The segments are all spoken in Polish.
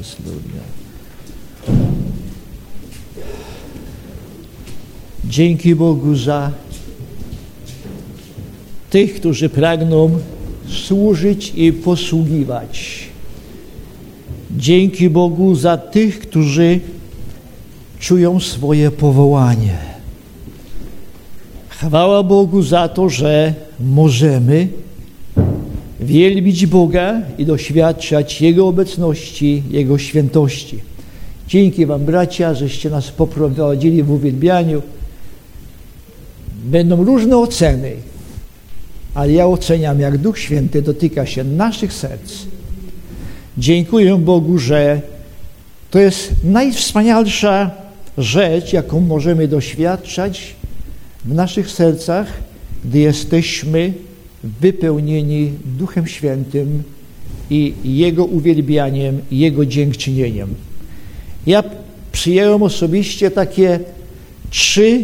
Halleluja. Dzięki Bogu za tych, którzy pragną służyć i posługiwać. Dzięki Bogu za tych, którzy czują swoje powołanie. Chwała Bogu za to, że możemy wielbić Boga i doświadczać Jego obecności, Jego świętości. Dzięki Wam, bracia, żeście nas poprowadzili w uwielbianiu. Będą różne oceny, ale ja oceniam, jak Duch Święty dotyka się naszych serc. Dziękuję Bogu, że to jest najwspanialsza rzecz, jaką możemy doświadczać w naszych sercach, gdy jesteśmy wypełnieni Duchem Świętym i Jego uwielbianiem, i Jego dziękczynieniem. Ja przyjąłem osobiście takie trzy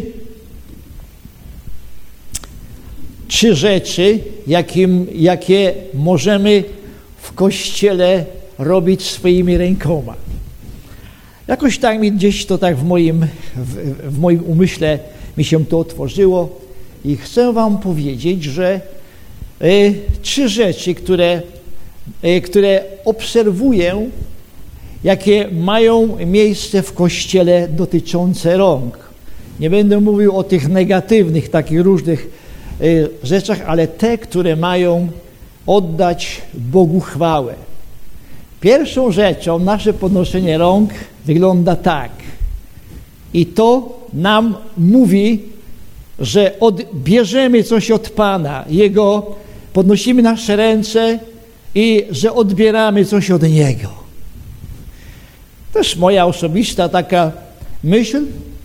rzeczy, jakie możemy w Kościele robić swoimi rękoma. Jakoś tak mi gdzieś to tak w moim umyśle mi się to otworzyło i chcę Wam powiedzieć, że trzy rzeczy, które obserwuję, jakie mają miejsce w Kościele dotyczące rąk. Nie będę mówił o tych negatywnych, takich różnych rzeczach, ale te, które mają oddać Bogu chwałę. Pierwszą rzeczą nasze podnoszenie rąk wygląda tak. I to nam mówi, że odbierzemy coś od Pana. Podnosimy nasze ręce i że odbieramy coś od Niego. To jest moja osobista taka myśl.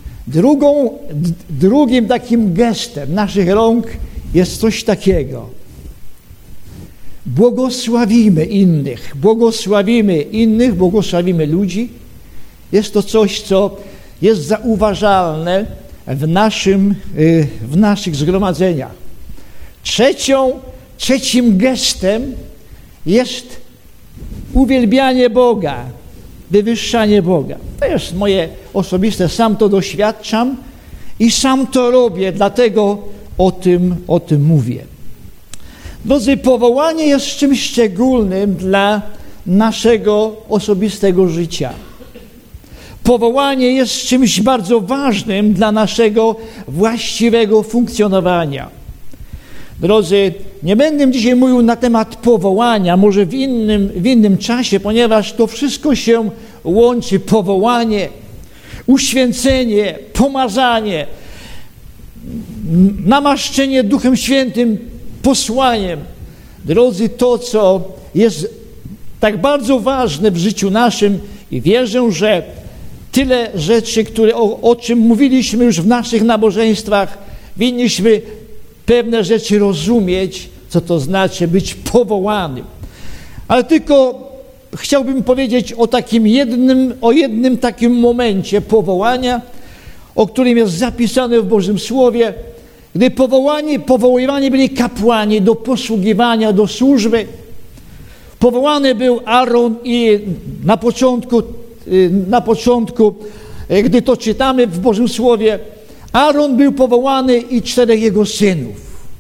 Drugim takim gestem naszych rąk jest coś takiego. Błogosławimy innych, błogosławimy ludzi. Jest to coś, co jest zauważalne w naszych zgromadzeniach. Trzecim gestem jest uwielbianie Boga, wywyższanie Boga. To jest moje osobiste, sam to doświadczam i sam to robię, dlatego o tym mówię. Drodzy, powołanie jest czymś szczególnym dla naszego osobistego życia. Powołanie jest czymś bardzo ważnym dla naszego właściwego funkcjonowania. Drodzy, nie będę dzisiaj mówił na temat powołania, może w innym czasie, ponieważ to wszystko się łączy. Powołanie, uświęcenie, pomazanie, namaszczenie Duchem Świętym, posłaniem. Drodzy, to, co jest tak bardzo ważne w życiu naszym i wierzę, że tyle rzeczy, o czym mówiliśmy już w naszych nabożeństwach, winniśmy pewne rzeczy rozumieć, co to znaczy być powołanym. Ale tylko chciałbym powiedzieć o jednym takim momencie powołania, o którym jest zapisane w Bożym Słowie, gdy powoływani byli kapłani do posługiwania, do służby. Powołany był Aaron i na początku, gdy to czytamy w Bożym Słowie, Aaron był powołany i 4 jego synów.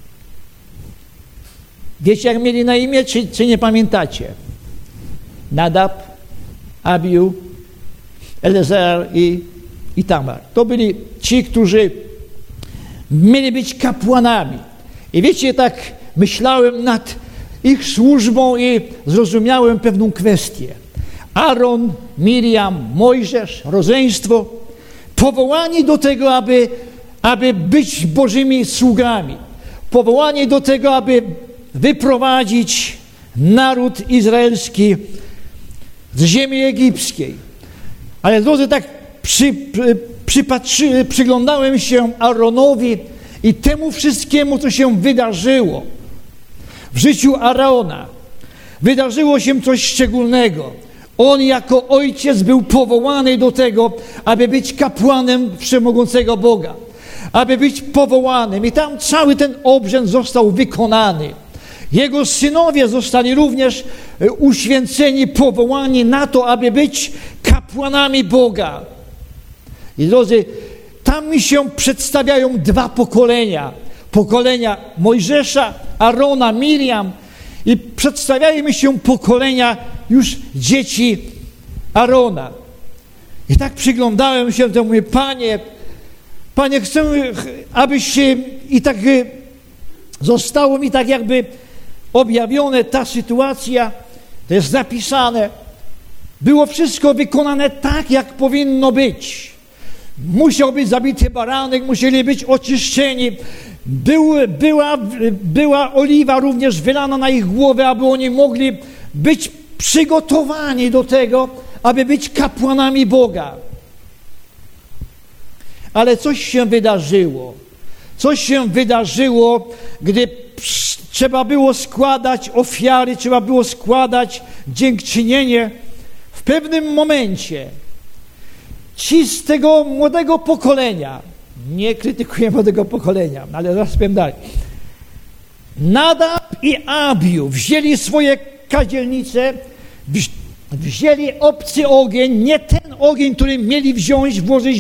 Wiecie, jak mieli na imię, czy nie pamiętacie? Nadab, Abiu, Eleazar i Tamar. To byli ci, którzy mieli być kapłanami. I wiecie, tak myślałem nad ich służbą i zrozumiałem pewną kwestię. Aaron, Miriam, Mojżesz, rodzeństwo, powołani do tego, aby być Bożymi sługami. Powołani do tego, aby wyprowadzić naród izraelski z ziemi egipskiej. Ale drodzy, tak przyglądałem się Aaronowi i temu wszystkiemu, co się wydarzyło w życiu Aarona. Wydarzyło się coś szczególnego. On jako ojciec był powołany do tego, aby być kapłanem Wszechmogącego Boga. Aby być powołanym. I tam cały ten obrzęd został wykonany. Jego synowie zostali również uświęceni, powołani na to, aby być kapłanami Boga. I drodzy, tam mi się przedstawiają dwa pokolenia. Pokolenia Mojżesza, Arona, Miriam i przedstawiają mi się pokolenia już dzieci Arona. I tak przyglądałem się temu, mówię, Panie, chcę, abyś i tak zostało mi tak jakby objawione ta sytuacja, to jest zapisane. Było wszystko wykonane tak, jak powinno być. Musiał być zabity baranek, musieli być oczyszczeni. Była oliwa również wylana na ich głowę, aby oni mogli być przygotowani do tego, aby być kapłanami Boga. Ale coś się wydarzyło. Coś się wydarzyło, gdy trzeba było składać ofiary, trzeba było składać dziękczynienie. W pewnym momencie ci z tego młodego pokolenia, nie krytykuję młodego pokolenia, ale zaraz powiem dalej, Nadab i Abiu wzięli swoje kadzielnice, wzięli obcy ogień, nie ten ogień, który mieli wziąć, włożyć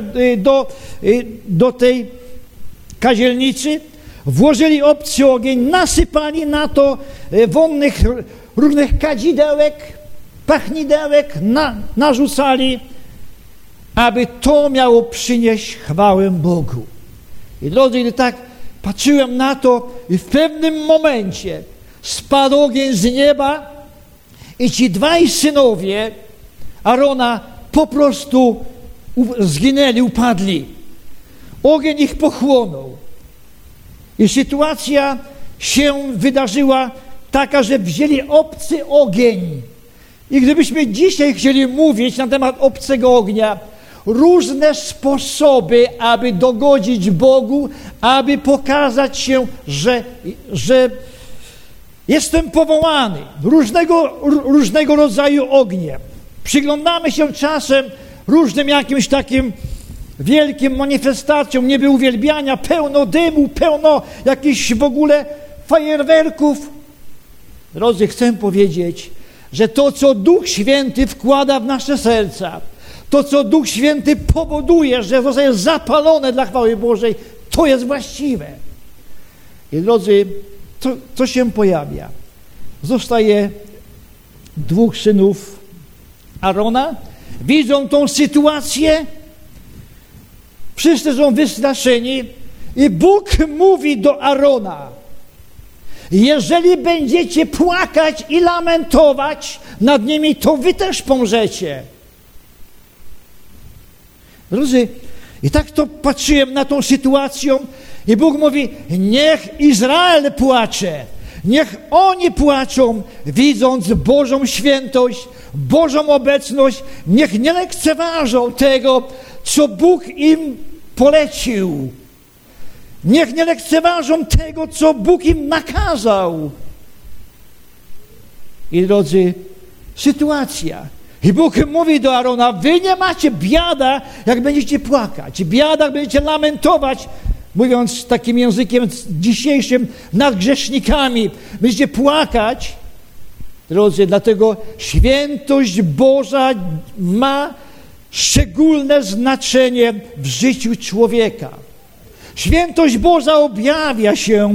do tej kadzielnicy, włożyli obcy ogień, nasypali na to wonnych różnych kadzidełek, pachnidełek, narzucali, aby to miało przynieść chwałę Bogu. I drodzy, gdy tak patrzyłem na to i w pewnym momencie spadł ogień z nieba i ci dwaj synowie Arona po prostu zginęli, upadli. Ogień ich pochłonął. I sytuacja się wydarzyła taka, że wzięli obcy ogień. I gdybyśmy dzisiaj chcieli mówić na temat obcego ognia, różne sposoby, aby dogodzić Bogu, aby pokazać się, że jestem powołany. Różnego rodzaju ogniem. Przyglądamy się czasem różnym jakimś takim wielkim manifestacjom, niby uwielbiania, pełno dymu, pełno jakichś w ogóle fajerwerków. Drodzy, chcę powiedzieć, że to, co Duch Święty wkłada w nasze serca, to, co Duch Święty powoduje, że zostaje zapalone dla chwały Bożej, to jest właściwe. I drodzy, co się pojawia? Zostaje dwóch synów Arona, widzą tą sytuację, wszyscy są wystraszeni i Bóg mówi do Arona: jeżeli będziecie płakać i lamentować nad nimi, to wy też pomrzecie. Drodzy, i tak to patrzyłem na tą sytuację i Bóg mówi: niech Izrael płacze, niech oni płaczą, widząc Bożą świętość, Bożą obecność, niech nie lekceważą tego, co Bóg im polecił. Niech nie lekceważą tego, co Bóg im nakazał. I drodzy, sytuacja. I Bóg mówi do Arona: wy nie macie biada, jak będziecie płakać. Biada, jak będziecie lamentować, mówiąc takim językiem dzisiejszym, nad grzesznikami. Będziecie płakać. Drodzy, dlatego świętość Boża ma szczególne znaczenie w życiu człowieka. Świętość Boża objawiała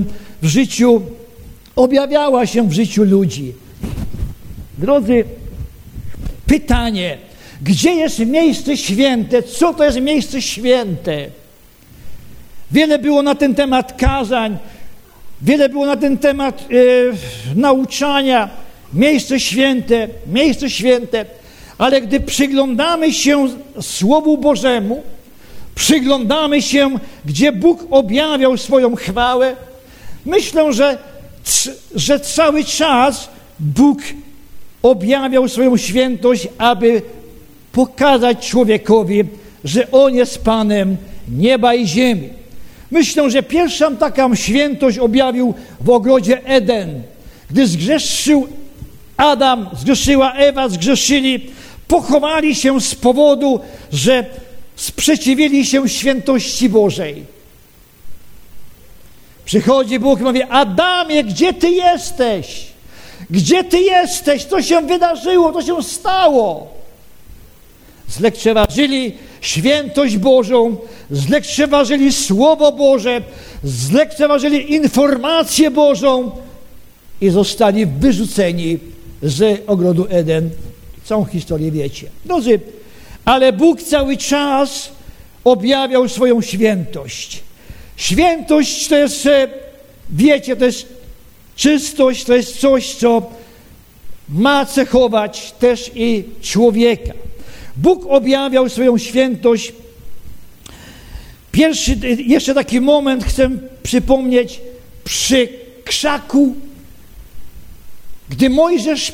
się w życiu ludzi. Drodzy, pytanie, gdzie jest miejsce święte? Co to jest miejsce święte? Wiele było na ten temat kazań, wiele było na ten temat nauczania. Miejsce święte, ale gdy przyglądamy się Słowu Bożemu, przyglądamy się, gdzie Bóg objawiał swoją chwałę, myślę, że cały czas Bóg objawiał swoją świętość, aby pokazać człowiekowi, że On jest Panem nieba i ziemi. Myślę, że pierwszą taką świętość objawił w ogrodzie Eden. Gdy zgrzeszył Adam, zgrzeszyła Ewa, zgrzeszyli, pochowali się z powodu, że sprzeciwili się świętości Bożej. Przychodzi Bóg i mówi: Adamie, gdzie ty jesteś? Gdzie ty jesteś? Co się wydarzyło? Co się stało? Zlekceważyli świętość Bożą, zlekceważyli Słowo Boże, zlekceważyli informację Bożą i zostali wyrzuceni z ogrodu Eden. Całą historię wiecie. Drodzy, ale Bóg cały czas objawiał swoją świętość. Świętość to jest, wiecie, to jest czystość, to jest coś, co ma cechować też i człowieka. Bóg objawiał swoją świętość. Pierwszy, jeszcze taki moment chcę przypomnieć, przy krzaku, gdy Mojżesz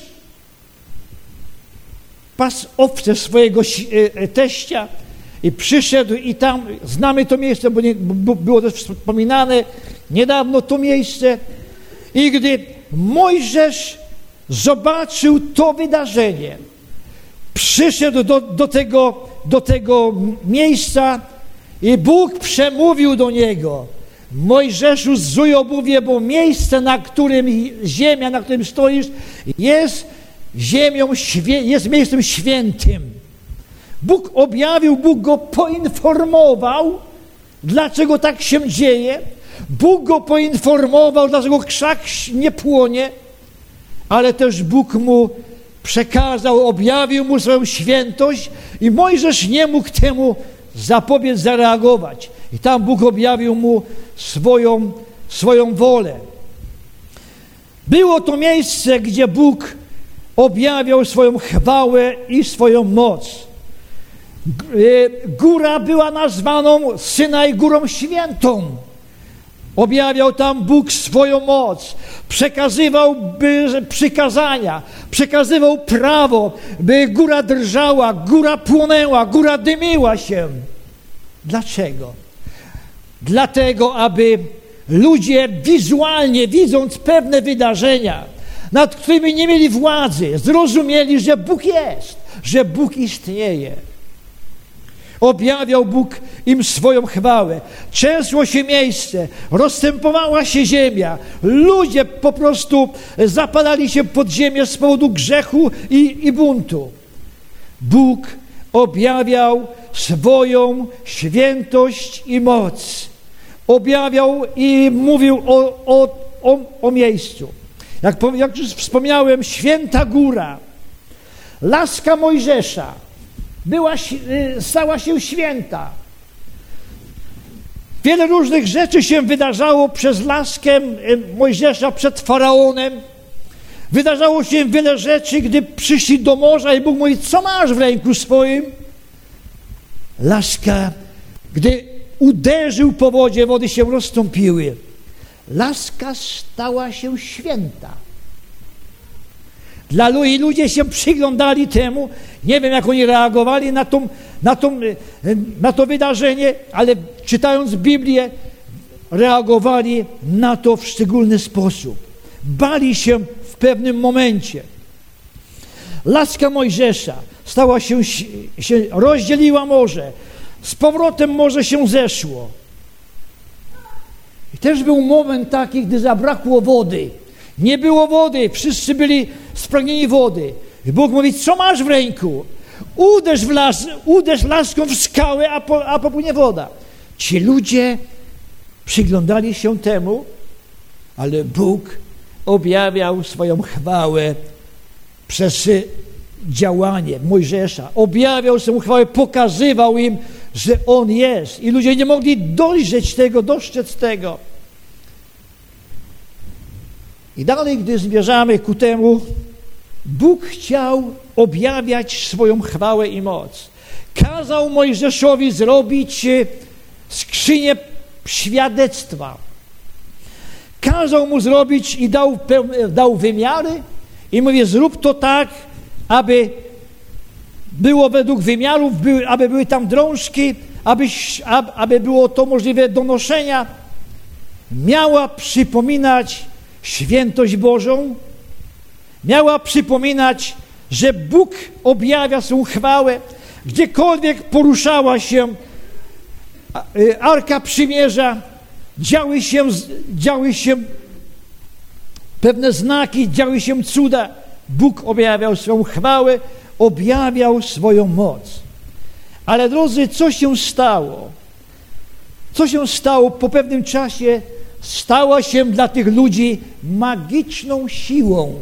pasł owce swojego teścia i przyszedł i tam, znamy to miejsce, bo było też wspominane niedawno to miejsce, i gdy Mojżesz zobaczył to wydarzenie, przyszedł do tego miejsca i Bóg przemówił do niego: Mojżeszu, zzuj obuwie, bo miejsce, ziemia, na którym stoisz, jest miejscem świętym. Bóg objawił, Bóg go poinformował, dlaczego tak się dzieje. Bóg go poinformował, dlaczego krzak nie płonie, ale też Bóg mu przekazał, objawił mu swoją świętość i Mojżesz nie mógł temu zapobiec, zareagować. I tam Bóg objawił mu swoją wolę. Było to miejsce, gdzie Bóg objawiał swoją chwałę i swoją moc. Góra była nazwaną Synaj Górą Świętą. Objawiał tam Bóg swoją moc, przekazywał przykazania, przekazywał prawo, by góra drżała, góra płonęła, góra dymiła się. Dlaczego? Dlatego, aby ludzie wizualnie, widząc pewne wydarzenia, nad którymi nie mieli władzy, zrozumieli, że Bóg jest, że Bóg istnieje. Objawiał Bóg im swoją chwałę. Trzęsło się miejsce, rozstępowała się ziemia. Ludzie po prostu zapadali się pod ziemię z powodu grzechu i buntu. Bóg objawiał swoją świętość i moc. Objawiał i mówił o miejscu. Jak już wspomniałem, święta góra, laska Mojżesza, stała się święta. Wiele różnych rzeczy się wydarzało przez laskę Mojżesza przed Faraonem. Wydarzało się wiele rzeczy, gdy przyszli do morza i Bóg mówi: co masz w ręku swoim? Laska, gdy uderzył po wodzie, wody się rozstąpiły. Laska stała się święta. I ludzie się przyglądali temu. Nie wiem, jak oni reagowali na to wydarzenie, ale czytając Biblię, reagowali na to w szczególny sposób. Bali się w pewnym momencie. Laska Mojżesza stała się rozdzieliła morze. Z powrotem morze się zeszło. I też był moment taki, gdy zabrakło wody. Nie było wody, wszyscy byli spragnieni wody. I Bóg mówi: co masz w ręku? Uderz laską w skałę, a popłynie woda. Ci ludzie przyglądali się temu, ale Bóg objawiał swoją chwałę przez działanie Mojżesza. Objawiał swoją chwałę, pokazywał im, że On jest. I ludzie nie mogli dostrzec tego. I dalej, gdy zmierzamy ku temu, Bóg chciał objawiać swoją chwałę i moc. Kazał Mojżeszowi zrobić skrzynię świadectwa. Kazał mu zrobić i dał wymiary i mówi: zrób to tak, aby było według wymiarów, aby były tam drążki, aby było to możliwe do noszenia. Miała przypominać świętość Bożą, miała przypominać, że Bóg objawia swą chwałę. Gdziekolwiek poruszała się Arka Przymierza, działy się pewne znaki, działy się cuda. Bóg objawiał swoją chwałę, objawiał swoją moc. Ale drodzy, co się stało? Co się stało po pewnym czasie? Stała się dla tych ludzi magiczną siłą.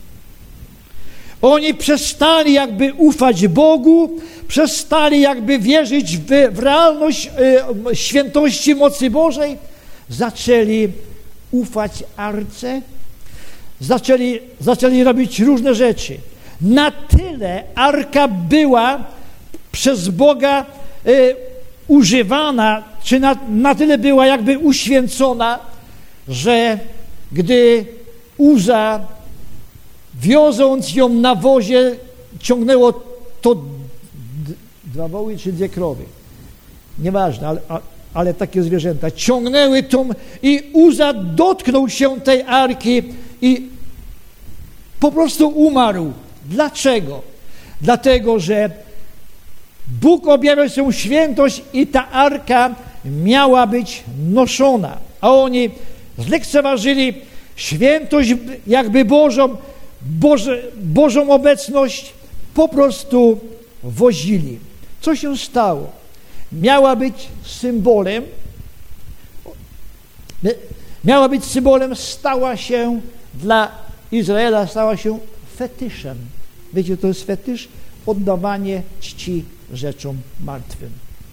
Oni przestali jakby ufać Bogu, przestali jakby wierzyć w realność świętości mocy Bożej, zaczęli ufać Arce, zaczęli robić różne rzeczy. Na tyle Arka była przez Boga używana, czy na tyle była jakby uświęcona, że gdy Uza, wioząc ją na wozie, ciągnęło to 2 woły czy 2 krowy, nieważne, ale takie zwierzęta, ciągnęły tą i Uza dotknął się tej arki i po prostu umarł. Dlaczego? Dlatego, że Bóg objawiał swoją świętość i ta arka miała być noszona, a oni zlekceważyli świętość jakby Bożą obecność, po prostu wozili. Co się stało? Miała być symbolem, stała się dla Izraela, stała się fetyszem. Wiecie, to jest fetysz? Oddawanie czci rzeczom martwym.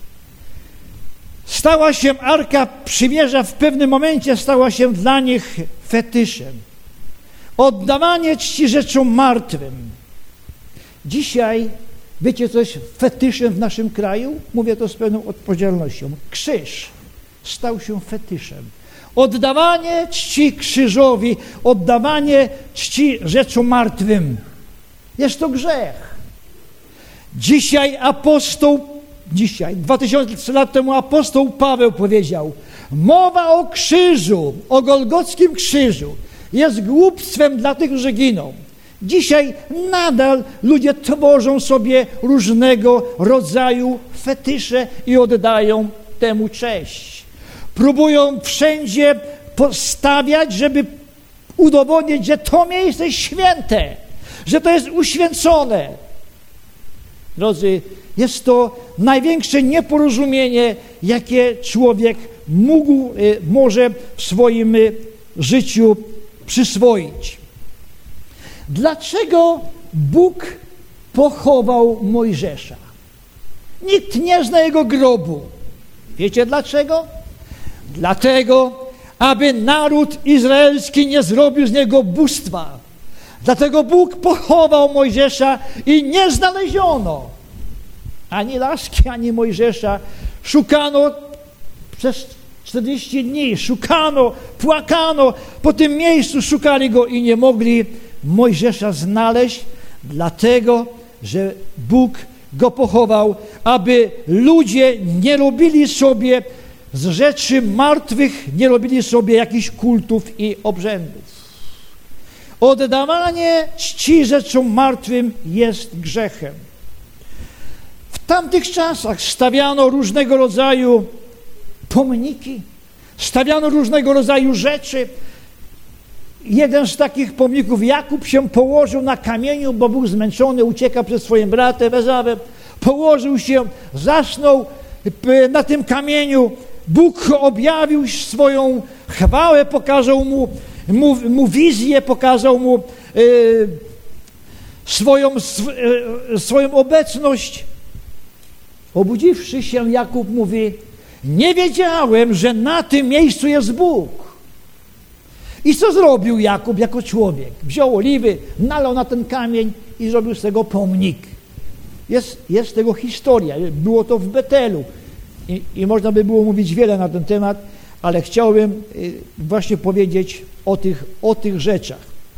Stała się Arka Przymierza, w pewnym momencie stała się dla nich fetyszem. Oddawanie czci rzeczom martwym. Dzisiaj, wiecie, co jest fetyszem w naszym kraju? Mówię to z pełną odpowiedzialnością. Krzyż stał się fetyszem. Oddawanie czci krzyżowi, oddawanie czci rzeczom martwym. Jest to grzech. Dzisiaj 2000 lat temu apostoł Paweł powiedział: mowa o krzyżu, o Golgotskim krzyżu jest głupstwem dla tych, którzy giną. Dzisiaj nadal ludzie tworzą sobie różnego rodzaju fetysze i oddają temu cześć. Próbują wszędzie postawiać, żeby udowodnić, że to miejsce jest święte, że to jest uświęcone. Drodzy, jest to największe nieporozumienie, jakie człowiek może w swoim życiu przyswoić. Dlaczego Bóg pochował Mojżesza? Nikt nie zna jego grobu. Wiecie dlaczego? Dlatego, aby naród izraelski nie zrobił z niego bóstwa. Dlatego Bóg pochował Mojżesza i nie znaleziono ani laski, ani Mojżesza. Szukano przez 40 dni, szukano, płakano, po tym miejscu szukali go i nie mogli Mojżesza znaleźć, dlatego, że Bóg go pochował, aby ludzie nie robili sobie z rzeczy martwych, nie robili sobie jakichś kultów i obrzędów. Oddawanie czci rzeczom martwym jest grzechem. W tamtych czasach stawiano różnego rodzaju pomniki, stawiano różnego rodzaju rzeczy. Jeden z takich pomników, Jakub się położył na kamieniu, bo był zmęczony, uciekał przed swoim bratem Ezawem. Położył się, zasnął na tym kamieniu. Bóg objawił swoją chwałę, pokazał mu wizję, pokazał mu swoją obecność. Obudziwszy się, Jakub mówi: nie wiedziałem, że na tym miejscu jest Bóg. I co zrobił Jakub jako człowiek? Wziął oliwy, nalał na ten kamień i zrobił z tego pomnik. Jest tego historia. Było to w Betelu. I można by było mówić wiele na ten temat, ale chciałbym właśnie powiedzieć o tych rzeczach.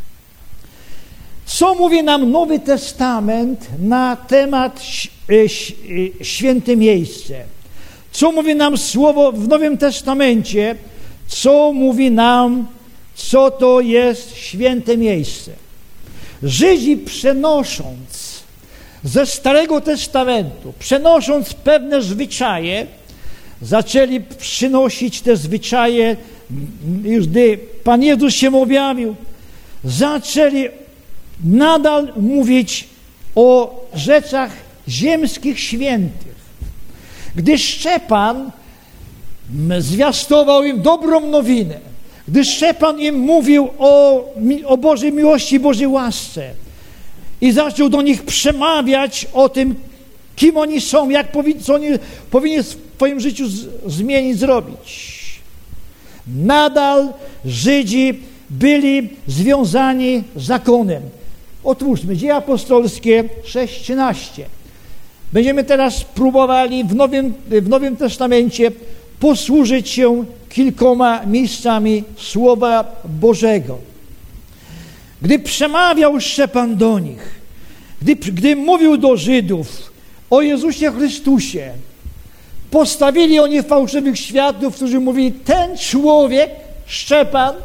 Co mówi nam Nowy Testament na temat święte miejsce? Co mówi nam Słowo w Nowym Testamencie? Co mówi nam, co to jest święte miejsce? Żydzi, przenosząc ze Starego Testamentu, przenosząc pewne zwyczaje, zaczęli przynosić te zwyczaje już gdy Pan Jezus się objawił, zaczęli nadal mówić o rzeczach ziemskich świętych. Gdy Szczepan zwiastował im dobrą nowinę, gdy Szczepan im mówił o Bożej miłości, Bożej łasce i zaczął do nich przemawiać o tym, kim oni są, co oni powinni w swoim życiu zmienić, zrobić. Nadal Żydzi byli związani zakonem. Otwórzmy Dzieje Apostolskie 6:13. Będziemy teraz próbowali w Nowym Testamencie posłużyć się kilkoma miejscami Słowa Bożego. Gdy przemawiał Szczepan do nich, gdy mówił do Żydów o Jezusie Chrystusie, postawili oni fałszywych świadków, którzy mówili, ten człowiek, Szczepan,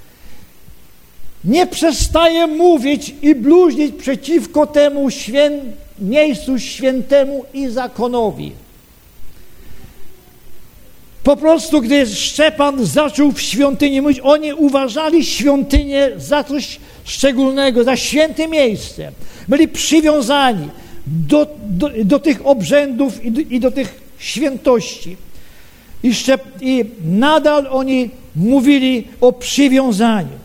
nie przestaje mówić i bluźnić przeciwko temu miejscu świętemu i zakonowi. Po prostu, gdy Szczepan zaczął w świątyni mówić, oni uważali świątynię za coś szczególnego, za święte miejsce. Byli przywiązani do tych obrzędów i do tych świętości. I nadal oni mówili o przywiązaniu.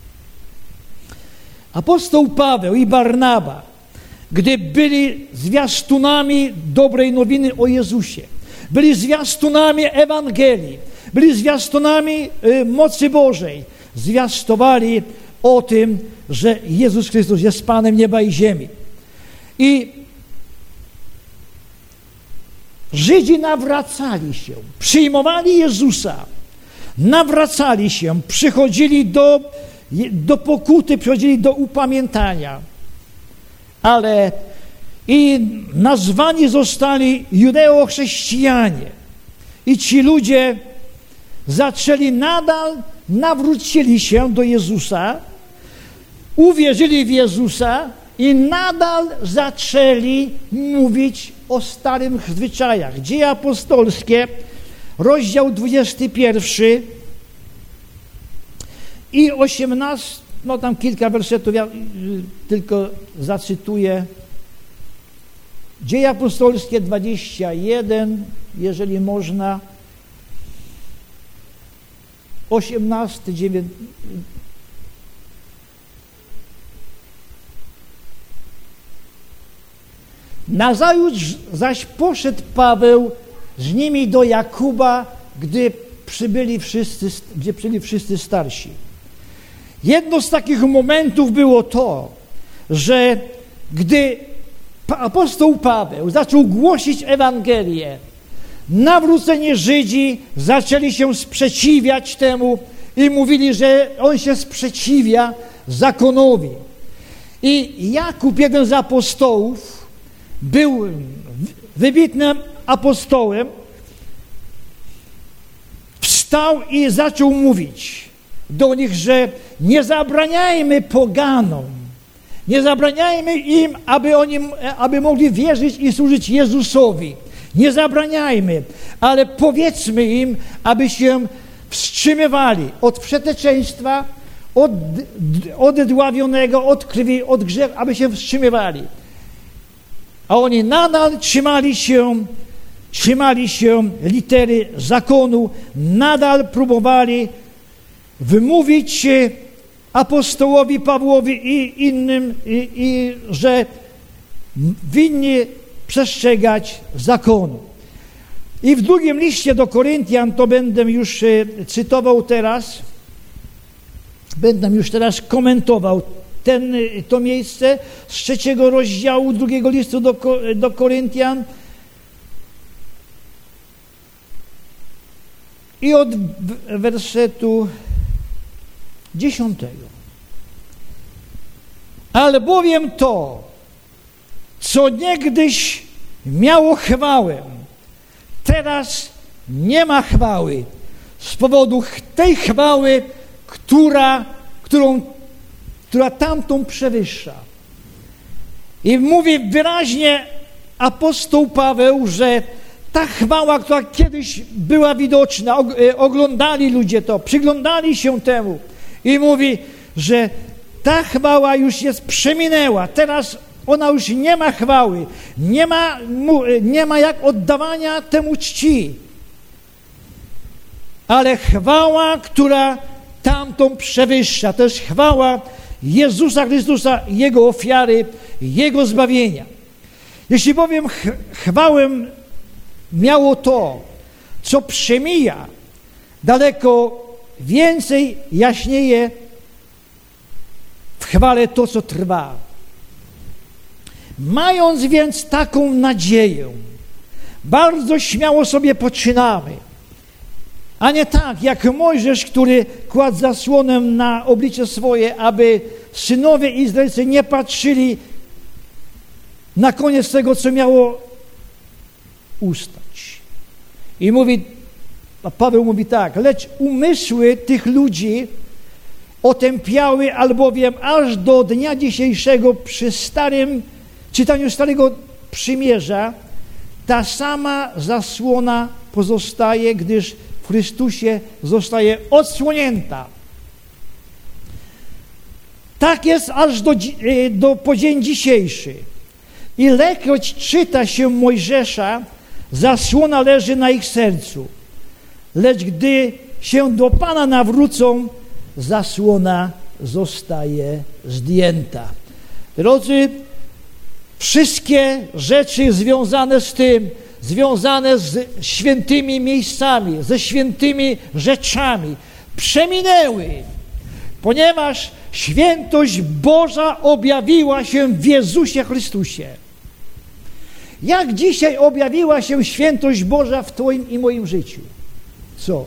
Apostoł Paweł i Barnaba, gdy byli zwiastunami dobrej nowiny o Jezusie, byli zwiastunami Ewangelii, byli zwiastunami mocy Bożej, zwiastowali o tym, że Jezus Chrystus jest Panem nieba i ziemi. I Żydzi nawracali się, przyjmowali Jezusa, nawracali się, przychodzili do pokuty, przychodzili do upamiętania, ale i nazwani zostali judeo-chrześcijanie. I ci ludzie nawrócili się do Jezusa, uwierzyli w Jezusa i nadal zaczęli mówić o starych zwyczajach. Dzieje apostolskie, rozdział 21 i 18, no tam kilka wersetów, ja tylko zacytuję. Dzieje apostolskie 21, jeżeli można, 18, 19. Nazajutrz zaś poszedł Paweł z nimi do Jakuba, gdzie przybyli wszyscy starsi. Jedno z takich momentów było to, że gdy apostoł Paweł zaczął głosić Ewangelię, nawróceni Żydzi zaczęli się sprzeciwiać temu i mówili, że on się sprzeciwia zakonowi. I Jakub, jeden z apostołów, był wybitnym apostołem, wstał i zaczął mówić do nich, że nie zabraniajmy poganom, nie zabraniajmy im, aby mogli wierzyć i służyć Jezusowi. Nie zabraniajmy, ale powiedzmy im, aby się wstrzymywali od wszeteczeństwa, od dławionego, od krwi, od grzechu, aby się wstrzymywali. A oni nadal trzymali się litery zakonu, nadal próbowali wymówić apostołowi Pawłowi i innym, że winni przestrzegać zakonu. I w drugim liście do Koryntian, to będę już cytował teraz, będę już teraz komentował to miejsce z 3 rozdziału 2 listu do Koryntian i od wersetu 10. Albowiem to, co niegdyś miało chwałę, teraz nie ma chwały z powodu tej chwały, która tamtą przewyższa. I mówi wyraźnie apostoł Paweł, że Ta chwała, która kiedyś była widoczna, oglądali ludzie to, przyglądali się temu i mówi, że ta chwała już jest przeminęła, teraz ona już nie ma chwały, nie ma jak oddawania temu czci. Ale chwała, która tamtą przewyższa, to jest chwała Jezusa Chrystusa, Jego ofiary, Jego zbawienia. Jeśli bowiem chwałę miało to, co przemija, daleko więcej jaśnieje w chwale to, co trwa. Mając więc taką nadzieję, bardzo śmiało sobie poczynamy, a nie tak jak Mojżesz, który kładł zasłonę na oblicze swoje, aby synowie Izraelscy nie patrzyli na koniec tego, co miało ustać. I mówi, a Paweł mówi tak, lecz umysły tych ludzi otępiały, albowiem aż do dnia dzisiejszego przy czytaniu Starego Przymierza ta sama zasłona pozostaje, gdyż w Chrystusie zostaje odsłonięta. Tak jest aż po dzień dzisiejszy. Ilekroć czyta się Mojżesza, zasłona leży na ich sercu. Lecz gdy się do Pana nawrócą, zasłona zostaje zdjęta. Drodzy, wszystkie rzeczy związane z tym, związane z świętymi miejscami, ze świętymi rzeczami przeminęły, ponieważ świętość Boża objawiła się w Jezusie Chrystusie. Jak dzisiaj objawiła się świętość Boża w Twoim i moim życiu? Co?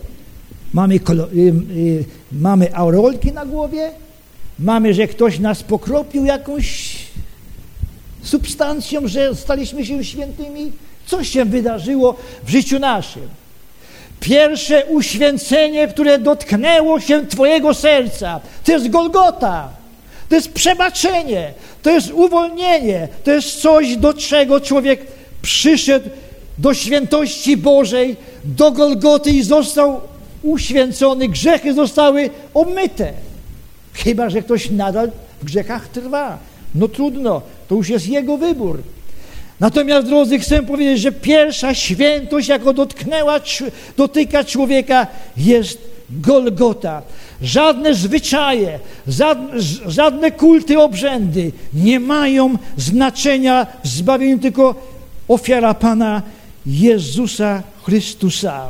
Mamy aureolki na głowie? Mamy, że ktoś nas pokropił jakąś substancją, że staliśmy się świętymi? Co się wydarzyło w życiu naszym? Pierwsze uświęcenie, które dotknęło się Twojego serca, to jest Golgota, to jest przebaczenie, to jest uwolnienie, to jest coś, do czego człowiek przyszedł do świętości Bożej, do Golgoty i został uświęcony, grzechy zostały omyte. Chyba że ktoś nadal w grzechach trwa. No trudno, to już jest jego wybór. Natomiast, drodzy, chcę powiedzieć, że pierwsza świętość, jaką dotyka człowieka, jest Golgota. Żadne zwyczaje, żadne kulty, obrzędy nie mają znaczenia w zbawieniu, tylko ofiara Pana Jezusa Chrystusa.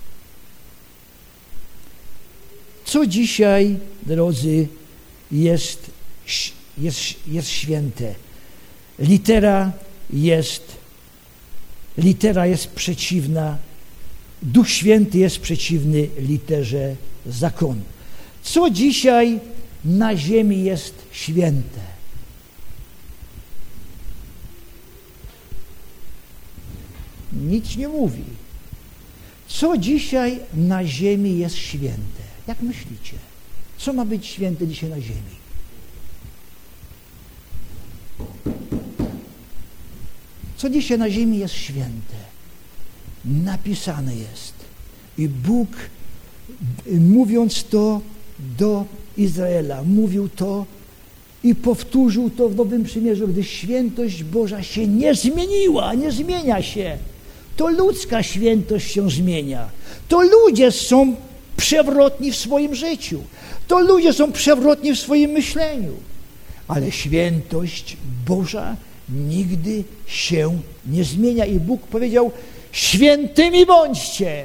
Co dzisiaj, drodzy, jest święte? Litera jest przeciwna, Duch Święty jest przeciwny literze zakonu. Co dzisiaj na ziemi jest święte? Nic nie mówi. Co dzisiaj na ziemi jest święte? Jak myślicie? Co ma być święte dzisiaj na ziemi? Co dzisiaj na ziemi jest święte? Napisane jest. I Bóg, mówiąc to do Izraela, mówił to i powtórzył to w Nowym Przymierzu, gdy świętość Boża się nie zmieniła, nie zmienia się. To ludzka świętość się zmienia. To ludzie są przewrotni w swoim życiu. To ludzie są przewrotni w swoim myśleniu. Ale świętość Boża nigdy się nie zmienia. I Bóg powiedział, świętymi bądźcie,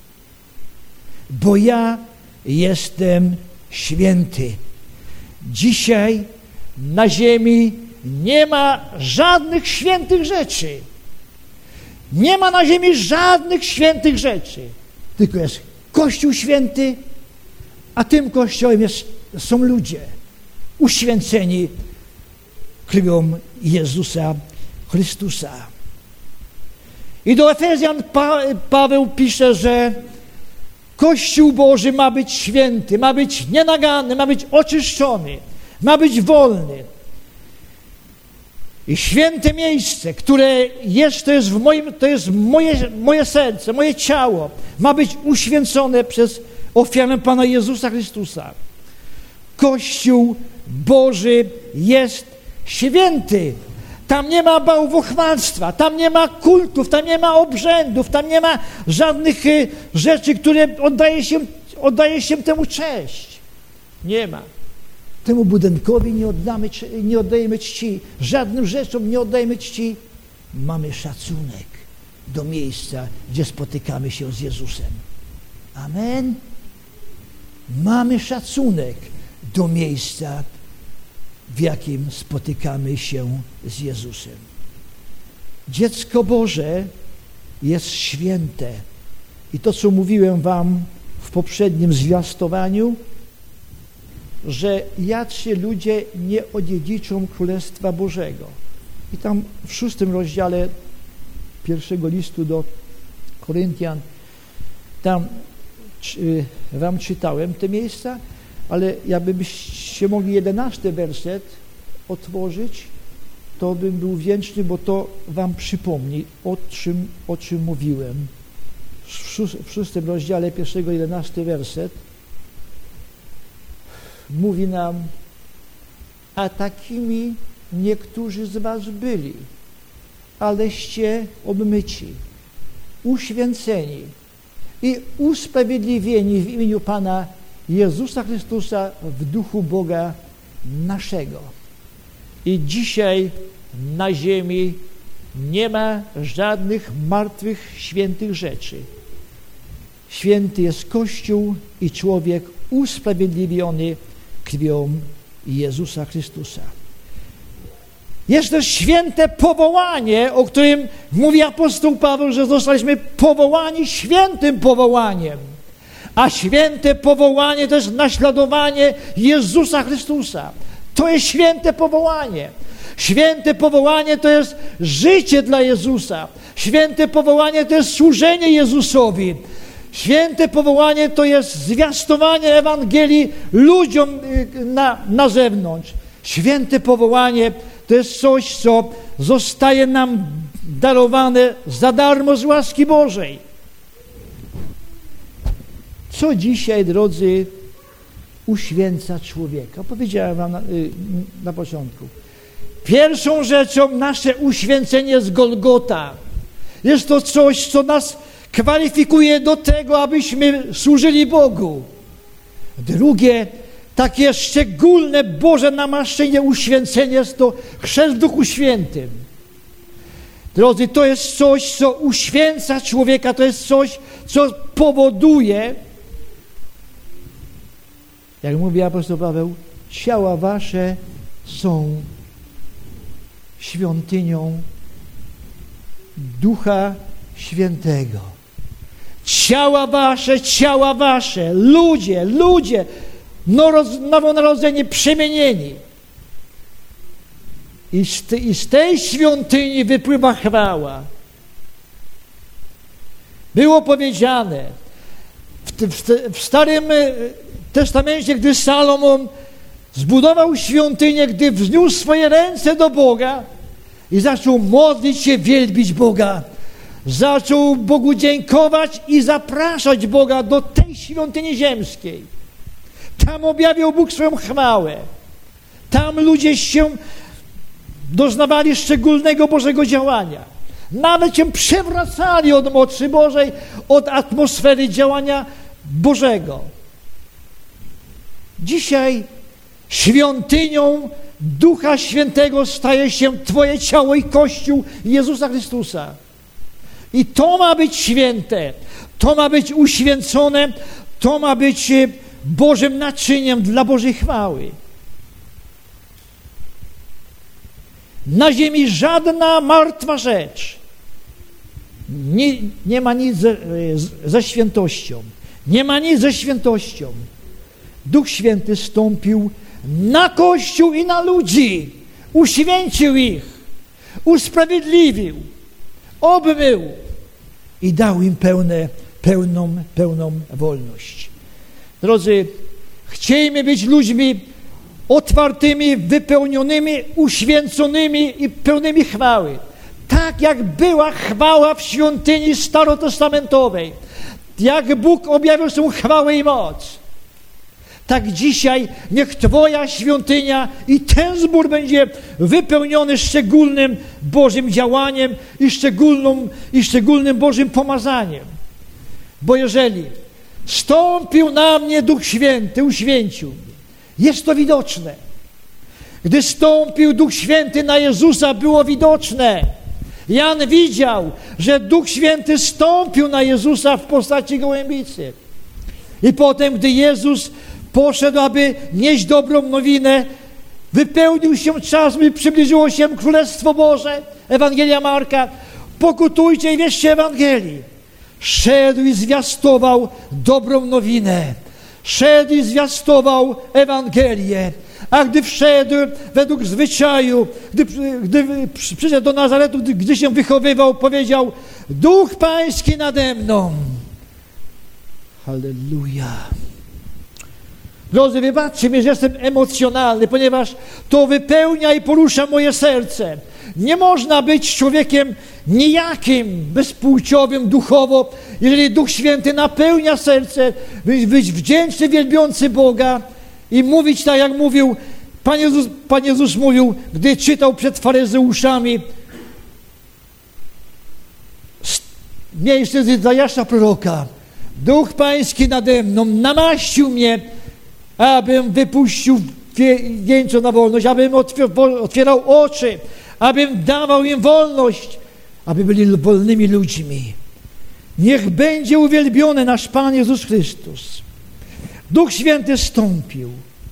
bo ja jestem święty. Dzisiaj na ziemi nie ma żadnych świętych rzeczy. Nie ma na ziemi żadnych świętych rzeczy. Tylko jest Kościół święty, a tym Kościołem są ludzie uświęceni krwią Jezusa Chrystusa. I do Efezjan Paweł pisze, że Kościół Boży ma być święty, ma być nienaganny, ma być oczyszczony, ma być wolny. I święte miejsce, które jest, to jest moje serce, moje ciało, ma być uświęcone przez ofiarę Pana Jezusa Chrystusa. Kościół Boży jest święty. Tam nie ma bałwochwalstwa, tam nie ma kultów, tam nie ma obrzędów, tam nie ma żadnych rzeczy, które oddaje się temu cześć. Nie ma. Temu budynkowi nie oddajemy czci, żadnym rzeczom nie oddajemy czci. Mamy szacunek do miejsca, gdzie spotykamy się z Jezusem. Amen. Mamy szacunek do miejsca, w jakim spotykamy się z Jezusem. Dziecko Boże jest święte. I to, co mówiłem wam w poprzednim zwiastowaniu, że jacy ludzie nie odziedziczą Królestwa Bożego. I tam w 6 rozdziale pierwszego listu do Koryntian, tam wam czytałem te miejsca, ale jakbyście mogli 11 werset otworzyć, to bym był wdzięczny, bo to wam przypomni, o czym mówiłem. W 6 rozdziale 11 werset mówi nam: a takimi niektórzy z was byli, aleście obmyci, uświęceni i usprawiedliwieni w imieniu Pana Jezusa Chrystusa w duchu Boga naszego. I dzisiaj na ziemi nie ma żadnych martwych, świętych rzeczy. Święty jest Kościół i człowiek usprawiedliwiony krwią Jezusa Chrystusa. Jest też święte powołanie, o którym mówi apostoł Paweł, że zostaliśmy powołani świętym powołaniem. A święte powołanie to jest naśladowanie Jezusa Chrystusa. To jest święte powołanie. Święte powołanie to jest życie dla Jezusa. Święte powołanie to jest służenie Jezusowi. Święte powołanie to jest zwiastowanie Ewangelii ludziom na zewnątrz. Święte powołanie to jest coś, co zostaje nam darowane za darmo z łaski Bożej. Co dzisiaj, drodzy, uświęca człowieka? Powiedziałem wam na początku. Pierwszą rzeczą nasze uświęcenie jest Golgota. Jest to coś, co nas kwalifikuje do tego, abyśmy służyli Bogu. Drugie, takie szczególne Boże namaszczenie, uświęcenie jest to chrzest w Duchu Świętym. Drodzy, to jest coś, co uświęca człowieka, to jest coś, co powoduje, jak mówi apostoł Paweł, ciała wasze są świątynią Ducha Świętego. Ciała wasze, ludzie, nowonarodzeni, przemienieni. I z tej świątyni wypływa chwała. Było powiedziane w Starym Testamencie, gdy Salomon zbudował świątynię, gdy wzniósł swoje ręce do Boga i zaczął modlić się, wielbić Boga, zaczął Bogu dziękować i zapraszać Boga do tej świątyni ziemskiej. Tam objawiał Bóg swoją chwałę. Tam ludzie się doznawali szczególnego Bożego działania. Nawet się przewracali od mocy Bożej, od atmosfery działania Bożego. Dzisiaj świątynią Ducha Świętego staje się Twoje ciało i Kościół Jezusa Chrystusa. I to ma być święte, to ma być uświęcone, to ma być Bożym naczyniem dla Bożej chwały. Na ziemi żadna martwa rzecz nie ma nic ze świętością. Nie ma nic ze świętością. Duch Święty stąpił na Kościół i na ludzi. Uświęcił ich, usprawiedliwił, obmył i dał im pełną wolność. Drodzy, chciejmy być ludźmi otwartymi, wypełnionymi, uświęconymi i pełnymi chwały. Tak jak była chwała w świątyni starotestamentowej, jak Bóg objawił swoją chwałę i moc, tak dzisiaj niech Twoja świątynia i ten zbór będzie wypełniony szczególnym Bożym działaniem i szczególnym Bożym pomazaniem. Bo jeżeli stąpił na mnie Duch Święty, uświęcił mnie, jest to widoczne. Gdy stąpił Duch Święty na Jezusa, było widoczne. Jan widział, że Duch Święty stąpił na Jezusa w postaci gołębicy. I potem, gdy Jezus poszedł, aby nieść dobrą nowinę, wypełnił się czas, by przybliżyło się Królestwo Boże. Ewangelia Marka. Pokutujcie i wierzcie Ewangelii. Szedł i zwiastował dobrą nowinę. Szedł i zwiastował Ewangelię. A gdy wszedł według zwyczaju, gdy przyszedł do Nazaretu, gdy się wychowywał, powiedział: Duch Pański nade mną. Halleluja. Drodzy, wybaczcie mi, że jestem emocjonalny, ponieważ to wypełnia i porusza moje serce. Nie można być człowiekiem nijakim, bezpłciowym duchowo, jeżeli Duch Święty napełnia serce, być wdzięczny, wielbiący Boga i mówić tak, jak mówił Pan Jezus mówił, gdy czytał przed faryzeuszami miejsce z Izajasza proroka. Duch Pański nade mną namaścił mnie, abym wypuścił jeńców na wolność, abym otwierał oczy, abym dawał im wolność, aby byli wolnymi ludźmi. Niech będzie uwielbiony nasz Pan Jezus Chrystus. Duch Święty stąpił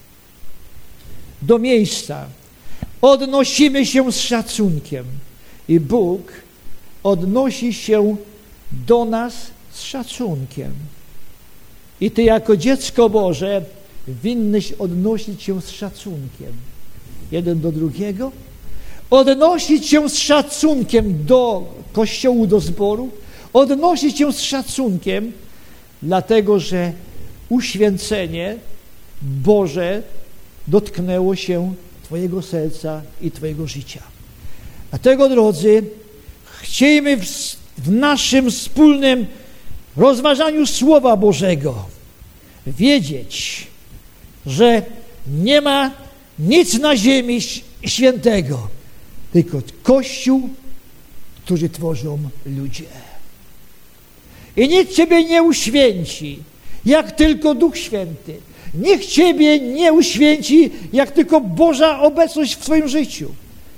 do miejsca. Odnosimy się z szacunkiem i Bóg odnosi się do nas z szacunkiem. I Ty jako dziecko Boże winnyś odnosić się z szacunkiem jeden do drugiego, odnosić się z szacunkiem do Kościołu, do zboru, odnosić się z szacunkiem, dlatego że uświęcenie Boże dotknęło się Twojego serca i Twojego życia. Dlatego, drodzy, chciejmy w naszym wspólnym rozważaniu Słowa Bożego wiedzieć, że nie ma nic na ziemi świętego, tylko Kościół, który tworzą ludzie. I nic Ciebie nie uświęci, jak tylko Duch Święty. Niech Ciebie nie uświęci, jak tylko Boża obecność w Twoim życiu.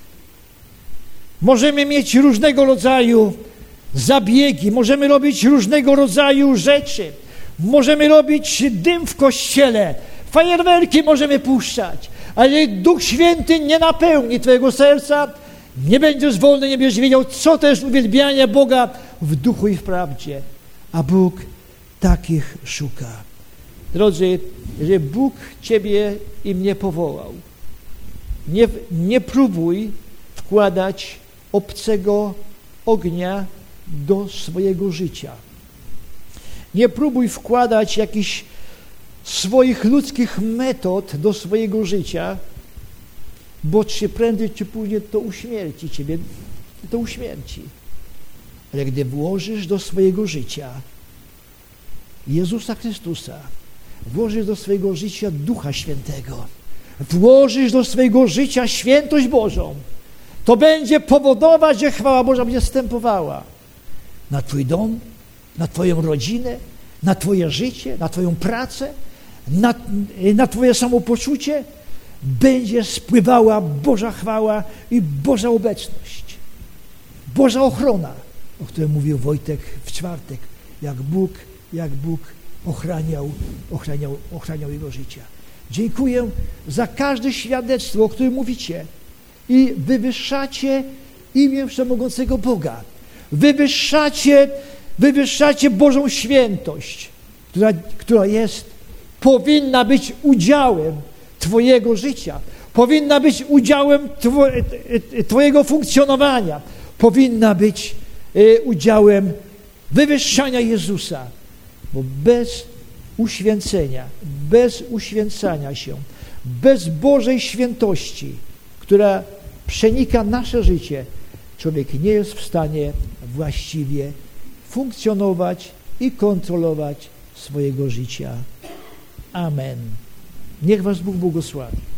Możemy mieć różnego rodzaju zabiegi, możemy robić różnego rodzaju rzeczy, możemy robić dym w kościele, fajerwerki możemy puszczać, ale Duch Święty nie napełni Twojego serca, nie będziesz wolny, nie będziesz wiedział, co to jest uwielbianie Boga w duchu i w prawdzie. A Bóg takich szuka. Drodzy, jeżeli Bóg Ciebie i mnie powołał, nie próbuj wkładać obcego ognia do swojego życia. Nie próbuj wkładać jakichś swoich ludzkich metod do swojego życia, bo czy prędzej czy później to uśmierci Ciebie, to uśmierci. Ale gdy włożysz do swojego życia Jezusa Chrystusa, włożysz do swojego życia Ducha Świętego, włożysz do swojego życia świętość Bożą, to będzie powodować, że chwała Boża będzie wstępowała na Twój dom, na Twoją rodzinę, na Twoje życie, na Twoją pracę, na Twoje samopoczucie. Będzie spływała Boża chwała i Boża obecność. Boża ochrona, o której mówił Wojtek w czwartek, jak Bóg ochraniał jego życie. Dziękuję za każde świadectwo, o którym mówicie i wywyższacie imię Wszechmogącego Boga. Wywyższacie Bożą świętość, która powinna być udziałem Twojego życia, powinna być udziałem Twojego funkcjonowania, powinna być udziałem wywyższania Jezusa, bo bez uświęcenia, bez uświęcania się, Bez Bożej świętości, która przenika nasze życie, człowiek nie jest w stanie właściwie funkcjonować i kontrolować swojego życia. Amen. Niech was Bóg błogosławi.